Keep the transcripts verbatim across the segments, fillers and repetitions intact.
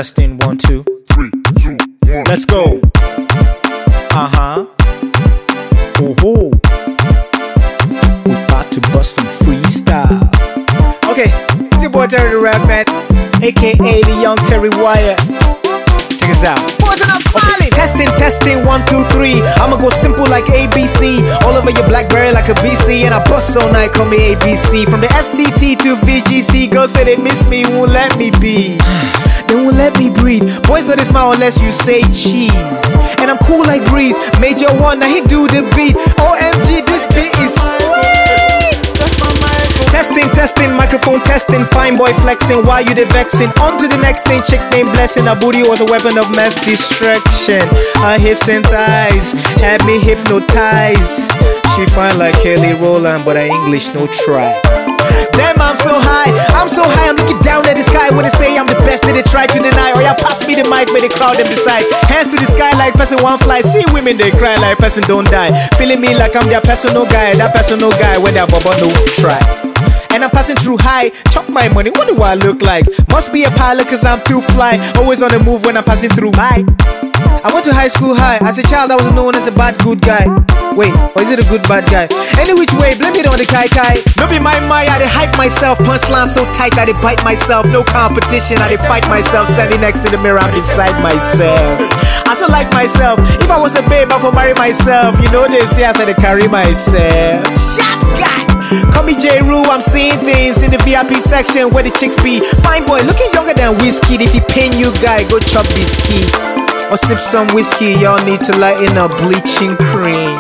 Testing, one, two, Three, two, one. let's go. Uh-huh. Oh-ho. We about to bust some freestyle. Okay, it's your boy Terry the Rap Man, aka the Young Terry Wyatt. Check us out. Wasn't I smiling? Okay. Testing, testing, one, two, three. I'ma go simple like A B C. All over your Blackberry like a B C. And I bust all night, call me A B C. From the F C T to V G C. Girls say they miss me, won't let me be. They won't let me breathe. Boys know they smile unless you say cheese. And I'm cool like Breeze. Major one, now he do the beat. O M G, this beat is sweet. Testing, testing, microphone testing. Fine boy flexing, why you they vexing? On to the next thing, chick named Blessing. Her booty was a weapon of mass destruction. Her hips and thighs had me hypnotized. She fine like Kelly Rowland, but her English no try. Damn, I'm so high, I'm so high, I'm looking down at the sky. When they say I'm the best, they try to deny. Oh yeah, pass me the mic, may the crowd them decide. Hands to the sky like person one fly. See women, they cry like person don't die. Feeling me like I'm their personal guy. That personal guy when their bubble no try. And I'm passing through high, chop my money, what do I look like? Must be a pilot cause I'm too fly. Always on the move when I'm passing through high. I went to high school high. As a child I was known as a bad good guy. Wait, or is it a good bad guy? Any which way, blame it on the kai kai. No be my my, I dey hype myself. Punchline so tight, I dey bite myself. No competition, I dey fight myself. Standing next to the mirror, I'm beside myself. I so like myself. If I was a babe, I would marry myself. You know they say I said to carry myself. Shot guy. Call me J. Rue, I'm seeing things in the V I P section where the chicks be. Fine boy, looking younger than whiskey. If he pin you guy, go chop biscuits or sip some whiskey. Y'all need to lighten up bleaching cream.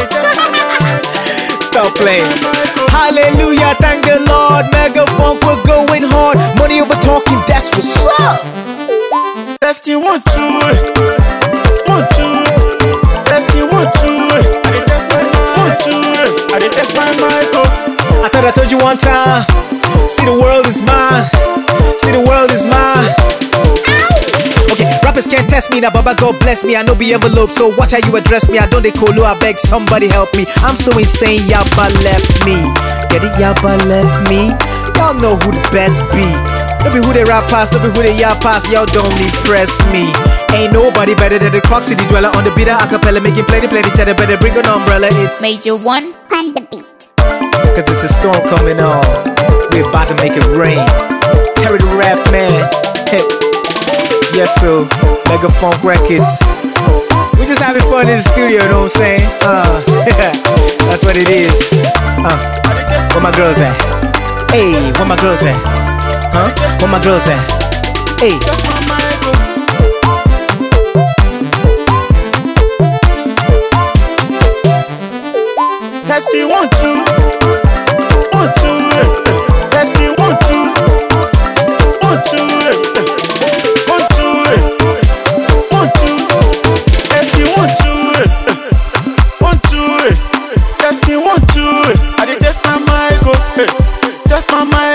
Stop playing. Hallelujah, thank the Lord. Mega funk, we're going hard. Money over talking, that's what's up. Testing one, two, one, two. Testing one, two. I did test my one, two. I did test my mic. I thought I told you one time. See, the world is mine. See, the world is mine. Okay, rappers can't test me now, Baba God bless me. I know be envelope, so watch how you address me. I don't they colo, I beg somebody help me. I'm so insane, Yabba left me. Get it, Yabba left me. Y'all know who the best be. Don't be who they rap past, don't be who they yap past. Y'all don't impress me. Ain't nobody better than the Croc City dweller on the beat, acapella, making plenty, plenty cheddar. Better bring an umbrella. It's Major one on the beat. Cause there's a storm coming on. We're about to make it rain. Terry the Rap Man. Hey. Yes, so Mega Funk Records. We just having fun in the studio, you know what I'm saying? Uh, that's what it is. Uh, where my girls at? Hey, where my girls at? Huh? Where my girls at? Hey. Testing one, two. One, two. Testing one, two. One, two. Testing one, two. I did test my mic, oh, hey. Test my mic.